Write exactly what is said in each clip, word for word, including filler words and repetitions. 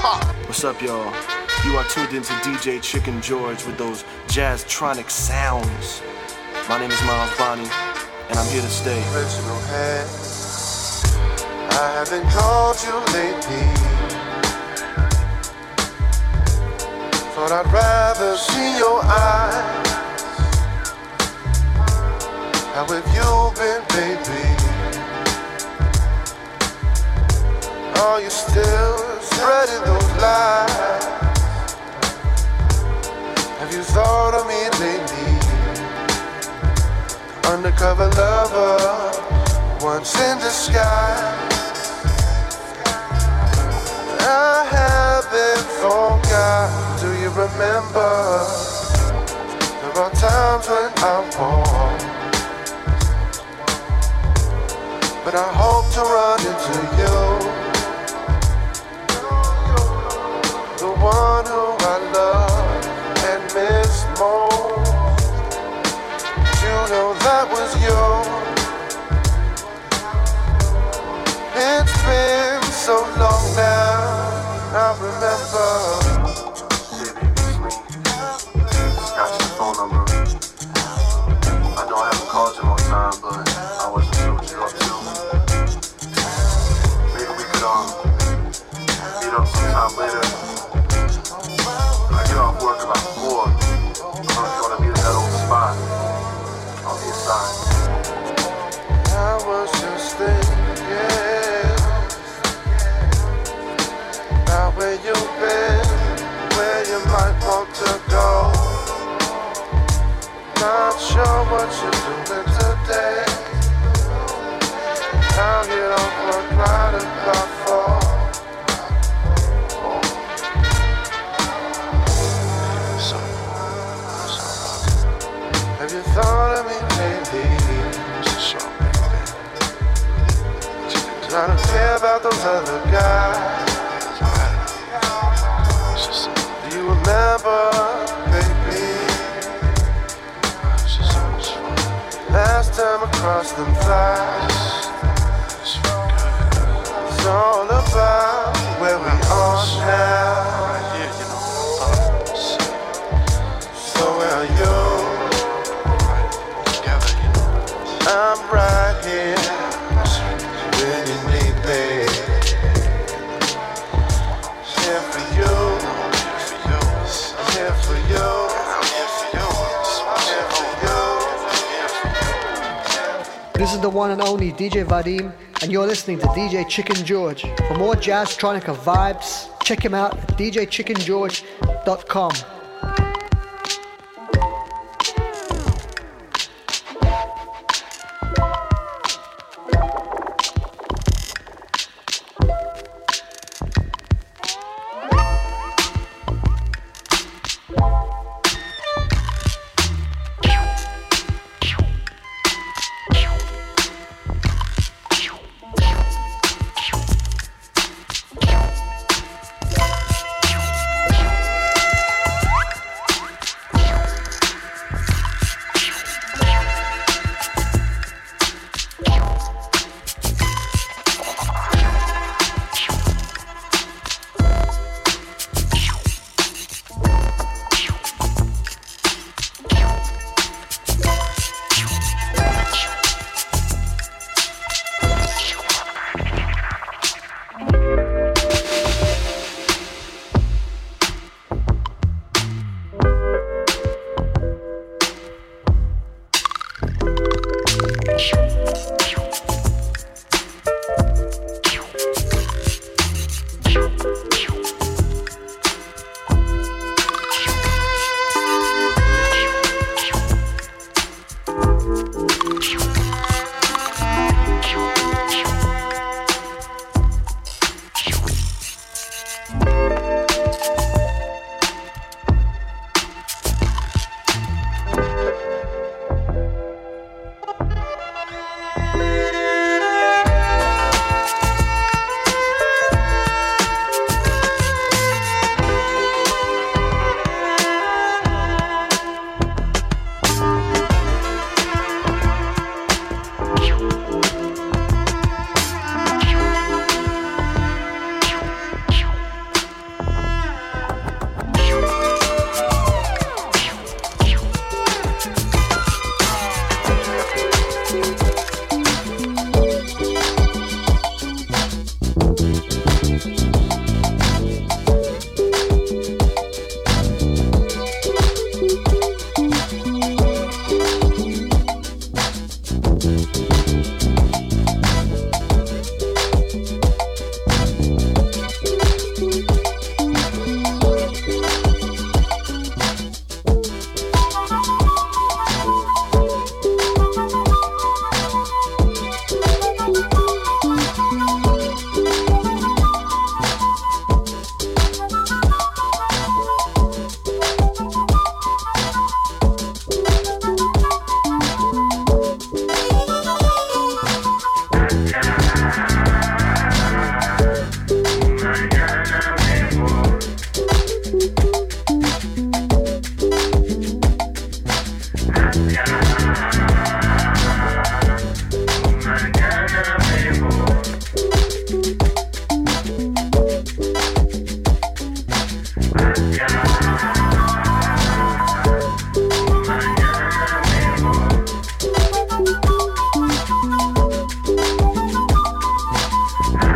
What's up, y'all? You are tuned into D J Chicken George with those jazz-tronic sounds. My name is Miles Bonnie, and I'm here to stay. Personal hand, I haven't called you lately. Thought I'd rather see your eyes. How have you been, baby? Are you still spreading those lies? Have you thought of me lately? Undercover lover, once in disguise. I haven't forgot. Do you remember? There are times when I'm wrong, but I hope to run into you, the one who I love and miss most. You know that was you. It's been so long now, I remember. Shit made me sleep. Just got your phone number. I know I haven't called you on time, but I wasn't sure what you're up to. Maybe we could um meet up sometime later. I get off work about four. I don't know if you want to meet at that old spot. I'll be inside. I was just thinking about where you've been, where you might want to go. Not sure what you're doing today. I'll get off work right about four. So, so, have you thought of me lately? So, I don't care about those other guys. Do you remember, baby? Last time I crossed them flies. It's all about where we are now. So where are you? I'm right here when you need me. Here for you. I'm here for you. I'm here for you. I'm here for you. This is the one and only D J Vadim, and you're listening to D J Chicken George. For more jazz-tronica vibes, check him out at d j chicken george dot com.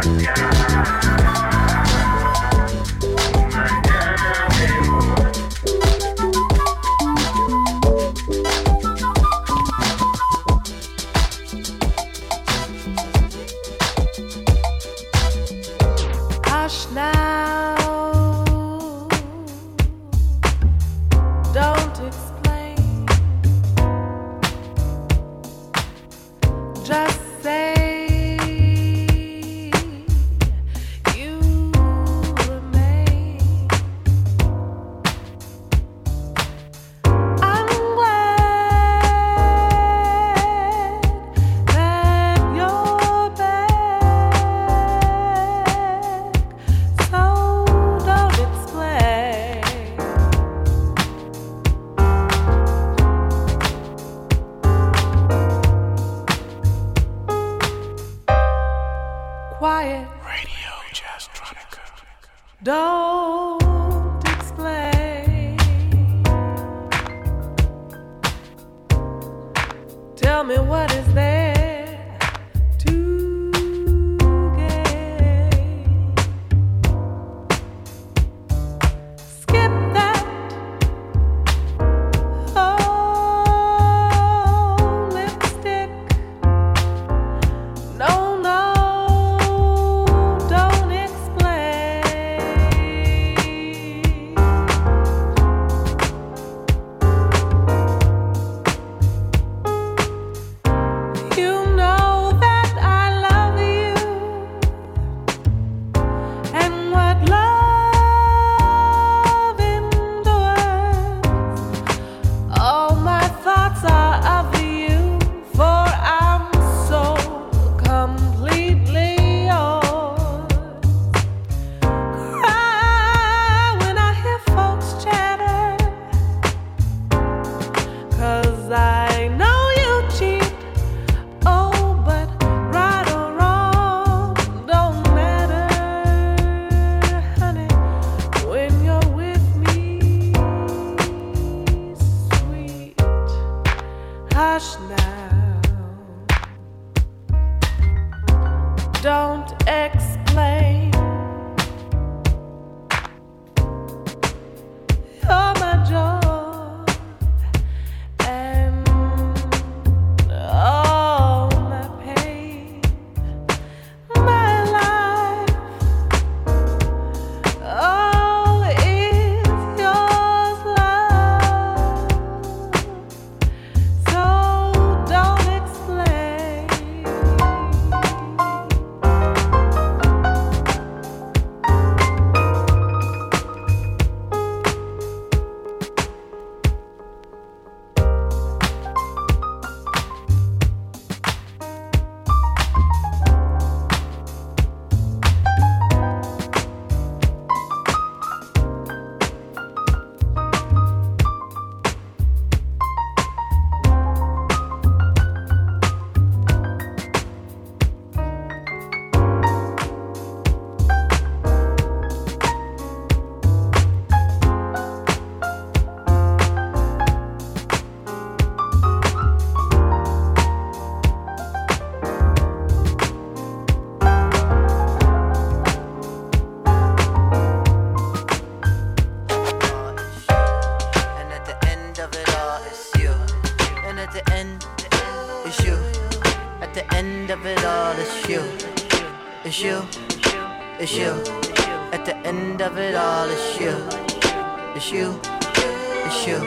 It's you, it's you. At the end of it all, it's you. It's you, it's you.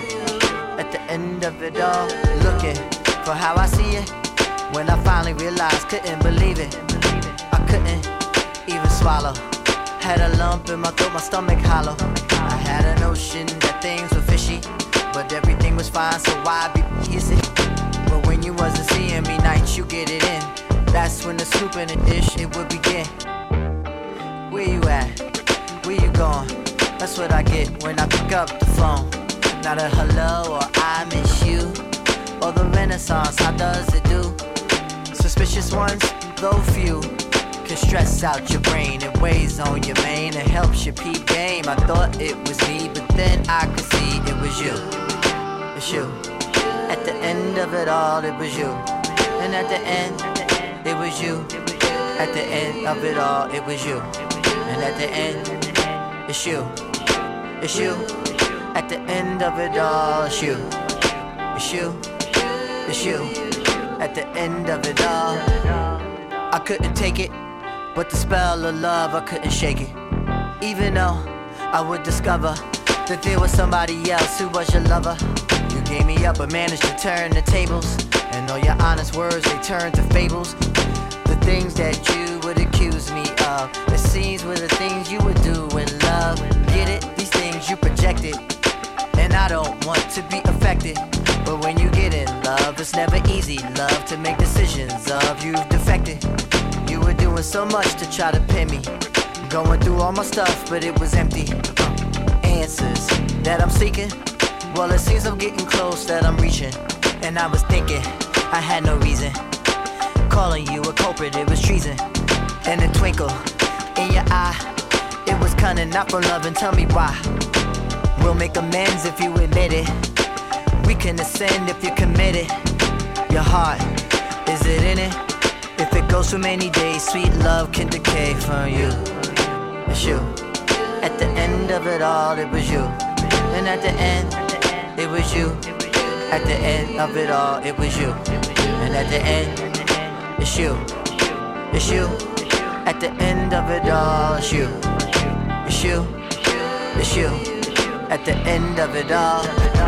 At the end of it all, looking for how I see it. When I finally realized, couldn't believe it. I couldn't even swallow. Had a lump in my throat, my stomach hollow. I had a notion that things were fishy, but everything was fine, so why be easy? But when you wasn't seeing me nights, you get it in. That's when the soup in the dish, it would begin. Where you at? Where you going? That's what I get when I pick up the phone. Not a hello or I miss you, or the Renaissance, how does it do? Suspicious ones, though few, can stress out your brain. It weighs on your mane, it helps your peep game. I thought it was me, but then I could see it was you. It's you. At the end of it all, it was you. And at the end, it was you. At the end of it all, it was you. And at the end, it's you. It's you. At the end of it all, it's you. It's you. It's you. At the end of it all, I couldn't take it, but the spell of love, I couldn't shake it. Even though I would discover that there was somebody else who was your lover. You gave me up but managed to turn the tables, and all your honest words, they turned to fables. The things that you would accuse me of, it seems were the things you would do in love. Get it? These things you projected, and I don't want to be affected. But when you get in love, it's never easy, love, to make decisions of. You've defected. You were doing so much to try to pin me, going through all my stuff, but it was empty. Answers that I'm seeking, well, it seems I'm getting close, that I'm reaching. And I was thinking I had no reason, calling you a culprit, it was treason. And a twinkle in your eye, it was cunning, not from love, and tell me why. We'll make amends if you admit it. We can ascend if you're committed. Your heart, is it in it? If it goes for many days, sweet love can decay from you. It's you. At the end of it all, it was you. And at the end, it was you. At the end of it all, it was you. And at the end, it's you. It's you. At the end of it all, it's you. It's you. It's you. At the end of it all.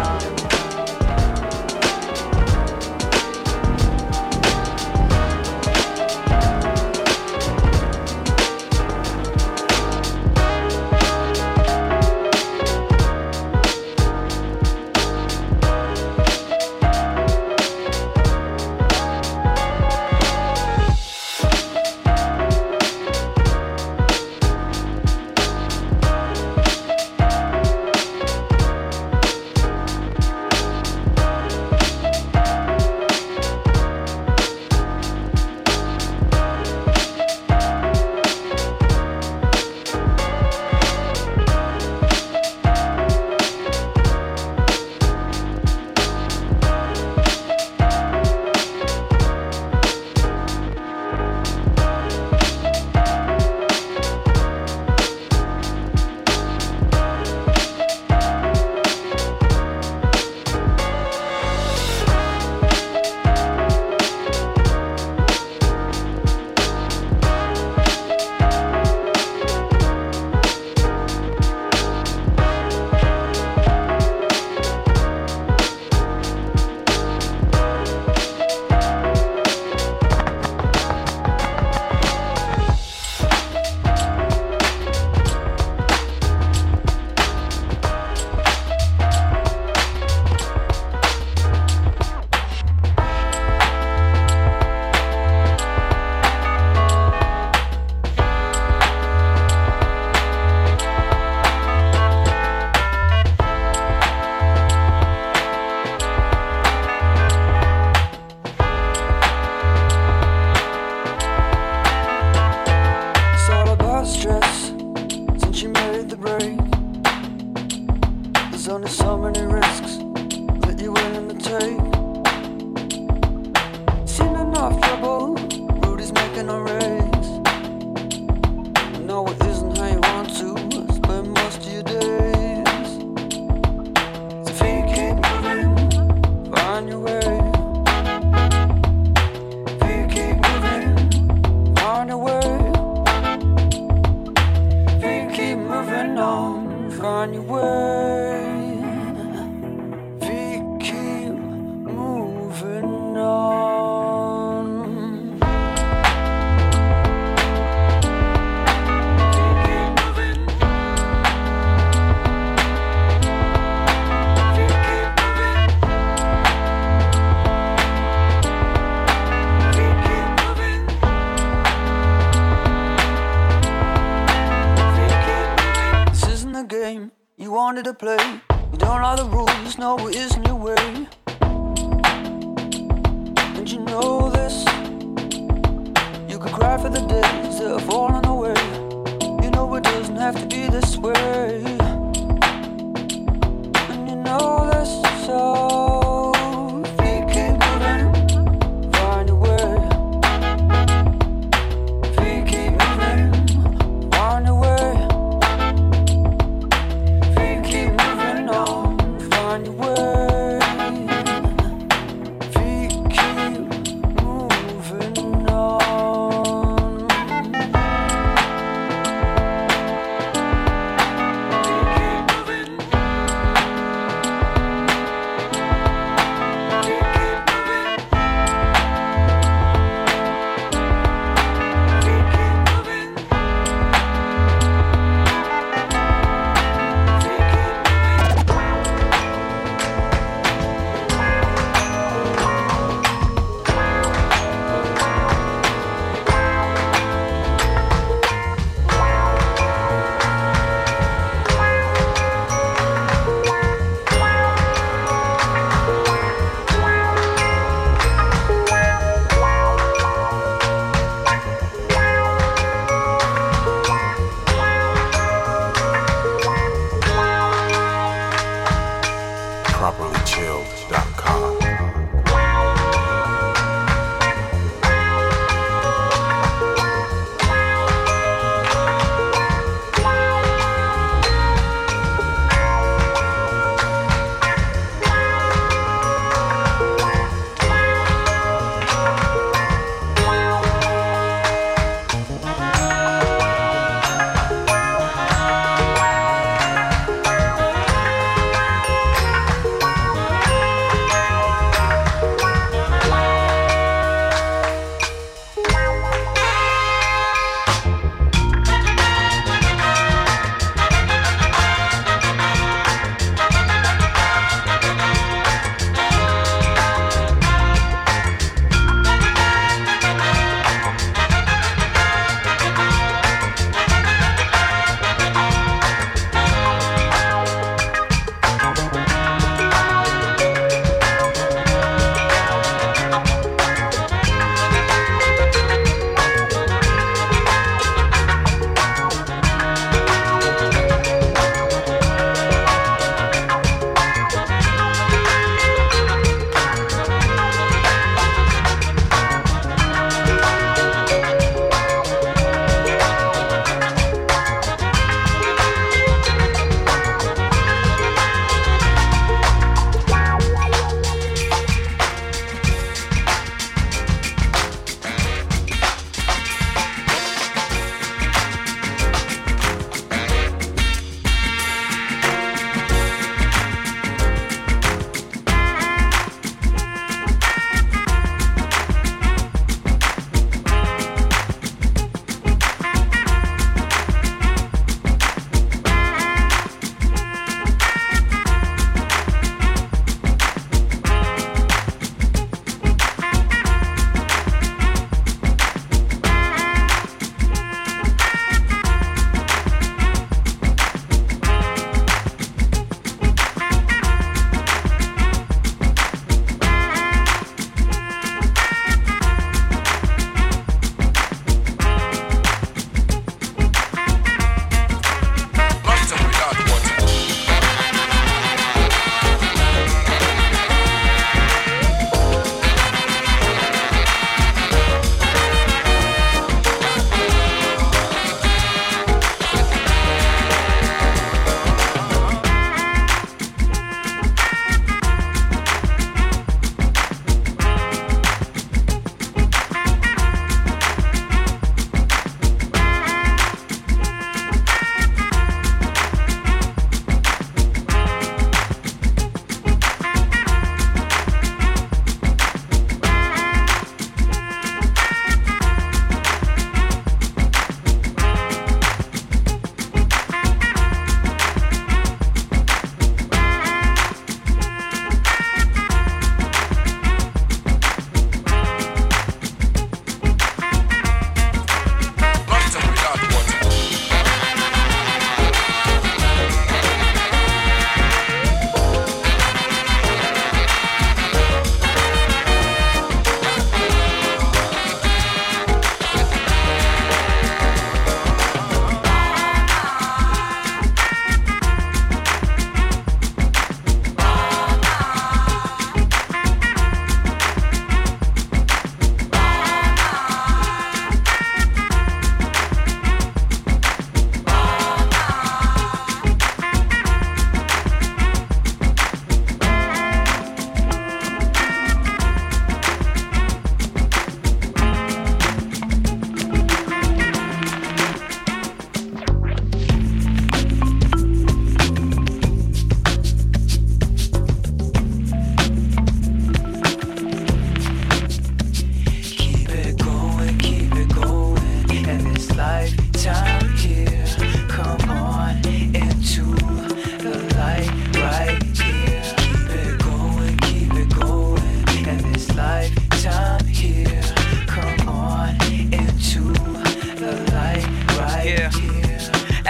To play, you don't like the rules, no, it isn't your way. And you know this, you could cry for the days that have fallen away. You know it doesn't have to be this way. And you know this, so if you keep moving, find a way. If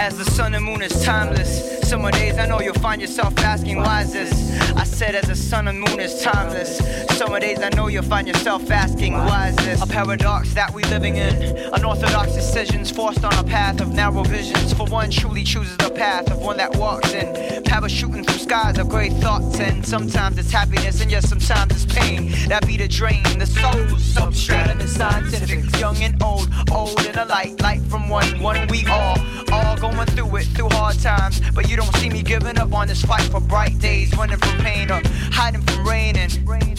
as the sun and moon is timeless. Summer days I know you'll find yourself asking why is this? I said as the sun and moon is timeless. Summer days I know you'll find yourself asking why is this? A paradox that we living in, unorthodox decisions forced on a path of narrow visions. For one truly chooses the path of one that walks in, parachuting through skies of great thoughts. And sometimes it's happiness and yes, sometimes it's pain that be the drain. The soul's substratum is scientific, young and old, old and a light, light from one, one we all, all going through it, through hard times. But you don't see me giving up on this fight for bright days, running from pain or hiding from rain. And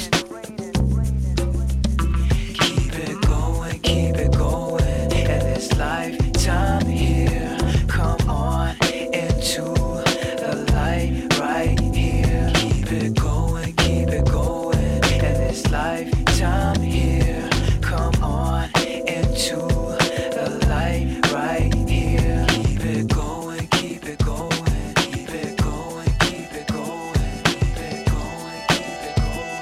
keep it going, keep it going, and this lifetime here, come on into the light right here. Keep it going, keep it going, and this lifetime here, come on into the light right here. Keep it going, keep it going, keep it going, keep it going, keep it going, keep it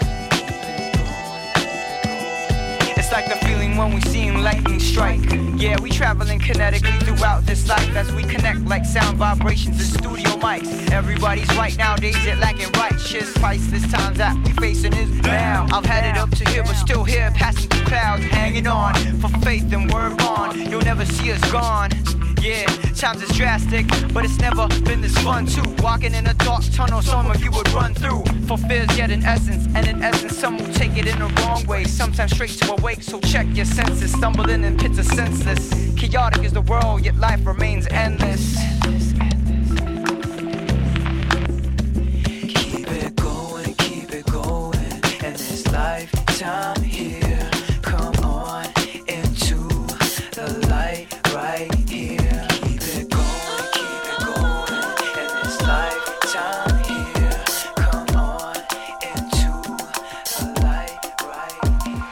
going. It's like the feeling when we seeing lightning strike. Yeah, we traveling kinetically throughout this life as we connect like sound vibrations in studio mics. Everybody's right nowadays, it lacking righteous. Priceless times that we facing is now. I've had it up to here, but still here, passing through clouds, hanging on for faith and word on. You'll never see us gone. Yeah, times is drastic, but it's never been this fun too. Walking in a dark tunnel, some of you would run through for fears yet in essence, and in essence some will take it in the wrong way, sometimes straight to awake. So check your senses, stumbling in pits of senseless. Chaotic is the world, yet life remains endless. Keep it going, keep it going, and this lifetime here, come on into the light right here. Keep it going, keep it going, and this lifetime here, come on into the light right here.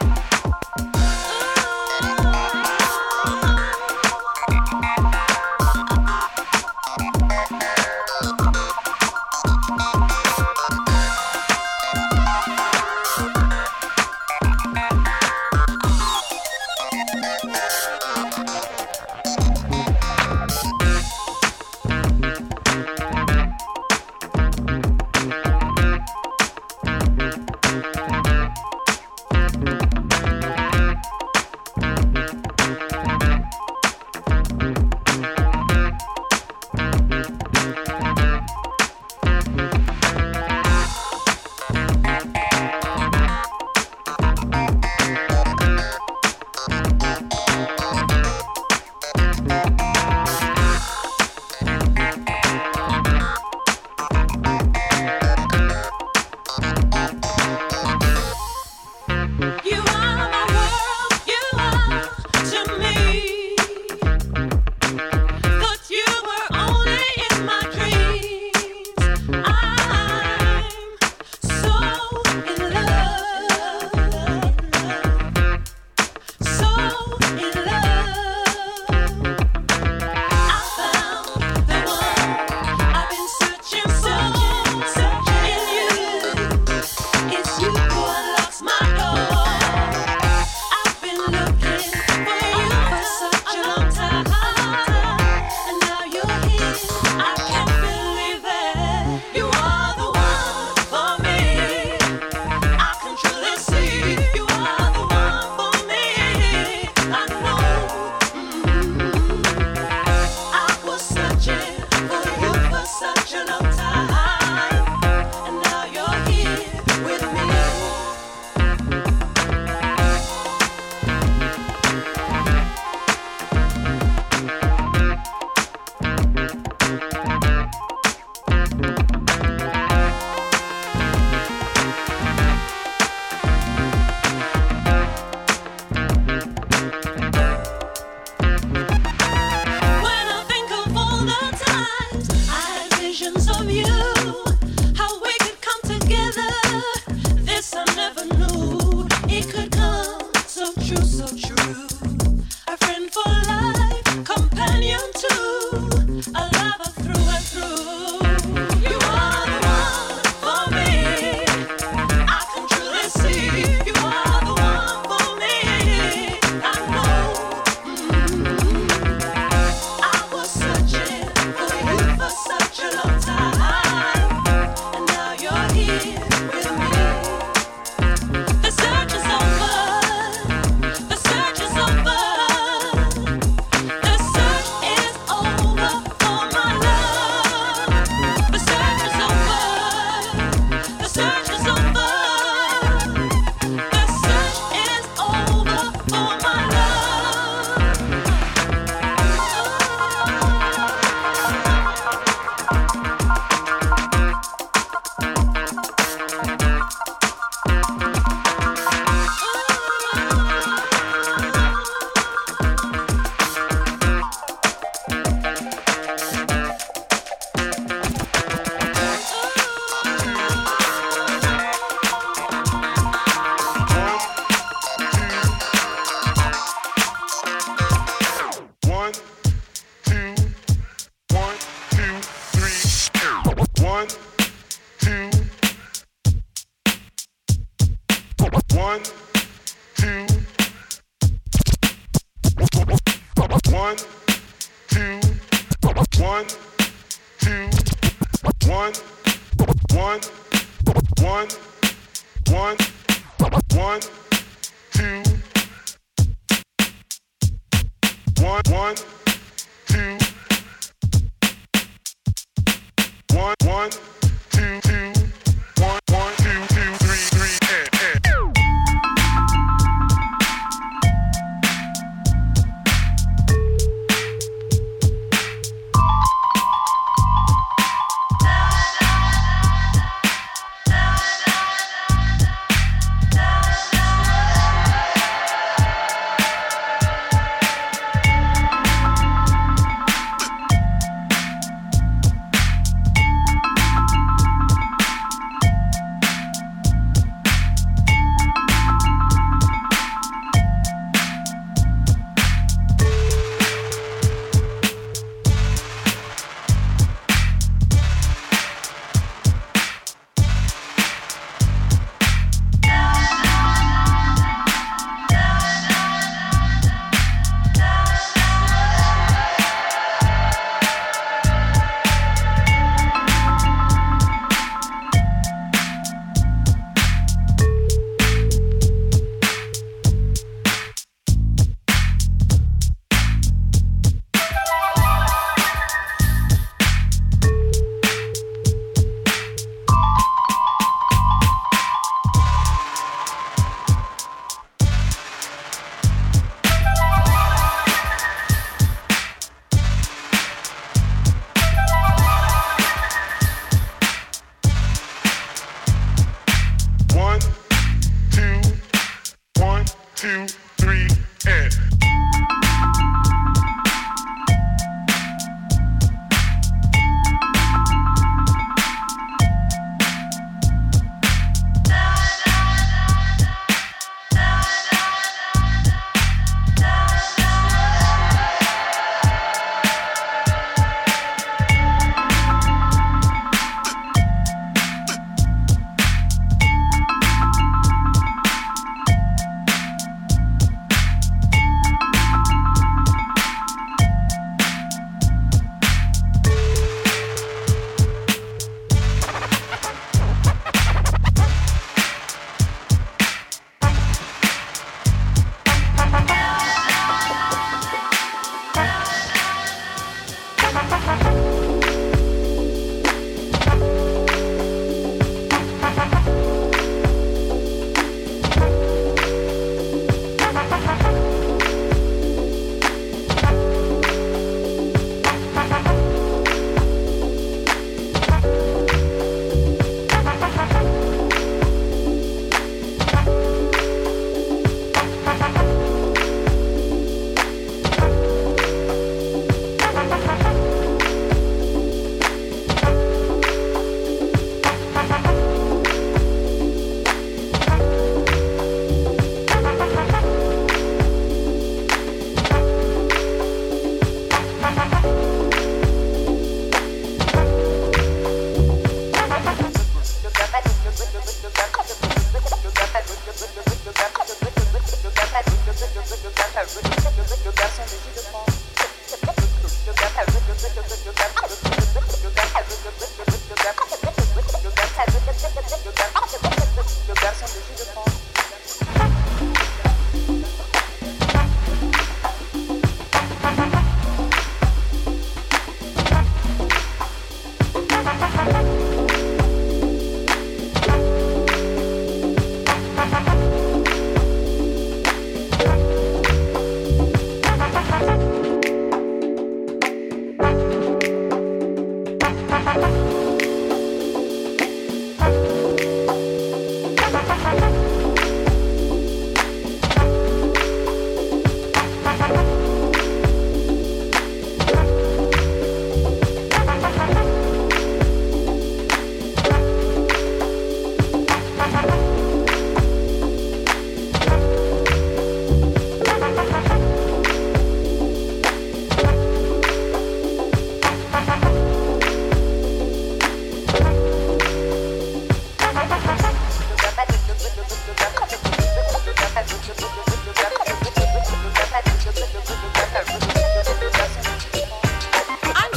One, one, one, one, one, two, one, one, two, one, one, two, two, one, one, two, two, three, three, and, and.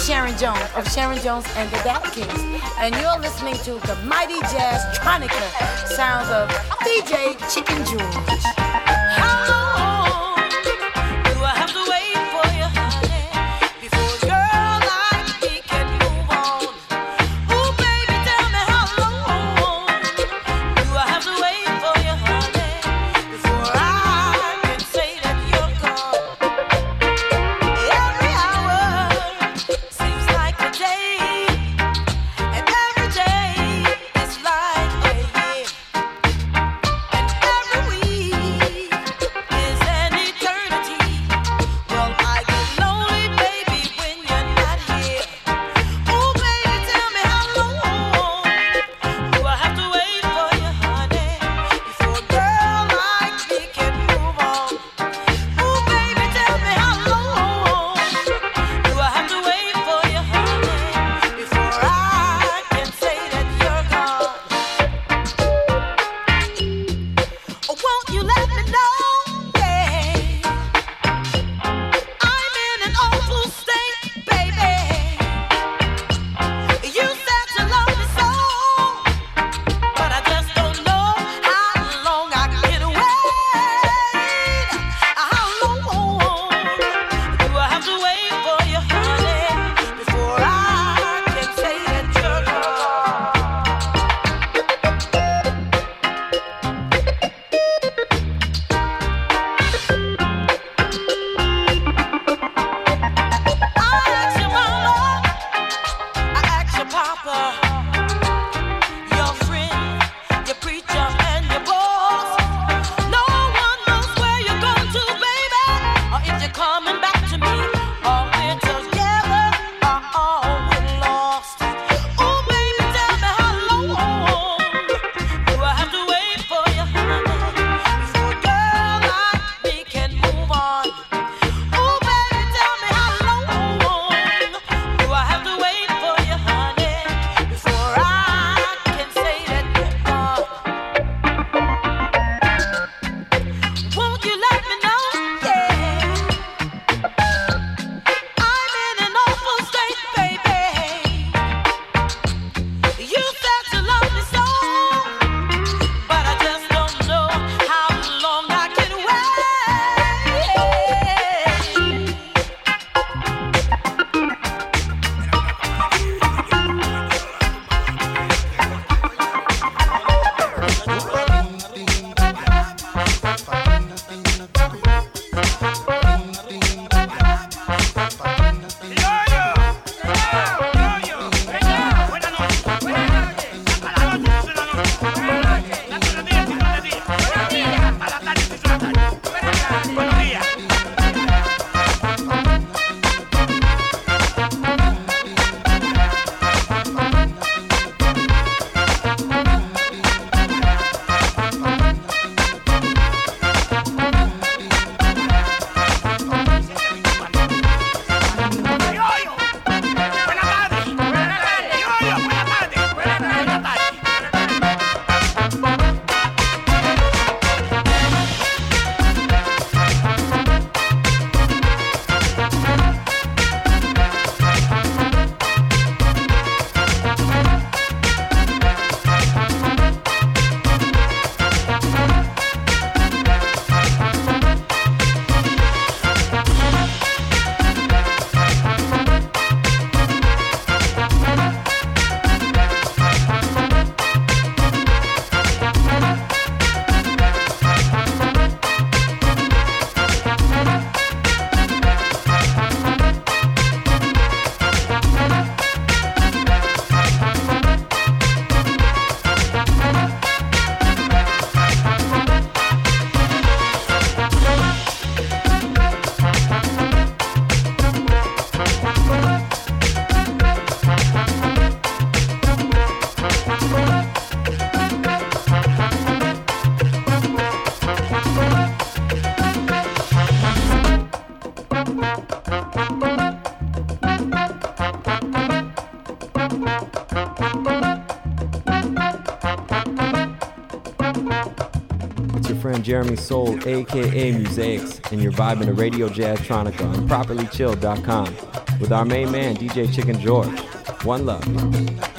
Sharon Jones of Sharon Jones and the Dap Kings, and you're listening to the mighty Jazz Tronica sounds of D J Chicken George. How long do I have to wait for you, honey, before a girl like me can move on? Ooh, baby, tell me how long do I have to wait for you, honey, before I can say that you're gone? Every hour seems like a day, and every day is like a year, and every week is an eternity. Well, I get lonely, baby, when you're not here. Ooh, baby, tell me how long do I have to wait for you, honey, before a girl like me can move on? Ooh, baby, tell me how long do I have to wait for you, honey, before I can say that you're gone? Oh, won't you let me know? Yeah, I'm in an awful state, baby. You said you love me so, but I just don't know how long I can wait. How long do I have to wait for you, honey, before I can say that you're gone? I asked your mama, I asked your papa, your friend, your preacher, and your boss. No one knows where you're going to, baby, or if you're coming back to me, or we're together, or all we're lost. Oh, baby, tell me how long do I have to wait for you, honey, before a girl like me can move on? Oh, baby, tell me how long do I have to wait for you, honey, before I can say that you're gone? Won't you let me know? Yeah, I'm in an awful state, baby. You said you love me so, but I just don't know how long I can wait. It's your friend Jeremy Soul, aka Musaics, and you're vibing to Radio Jazz Tronica on properly chilled dot com. with our main man, D J Chicken George. One love.